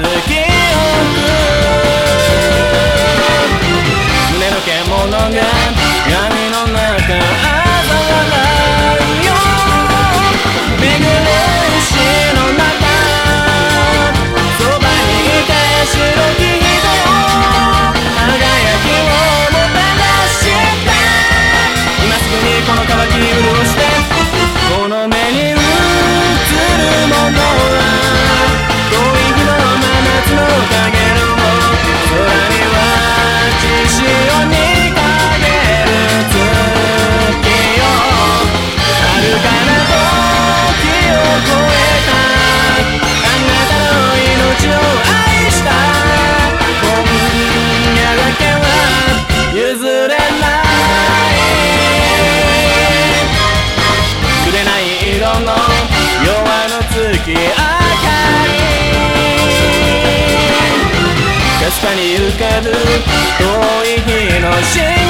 記憶胸の獣が闇の中嘲笑うよ巡る石の中そばにいて白き人よ輝きをもたらした今すぐにこの渇き潤してこの目に映るものは遠い日の真夏の影の空には血潮にかける月よ遥かな時を超えたあなたの命を愛した今夜だけは譲れない紅色の夜の月明かりかすかに浮かぶ遠い日の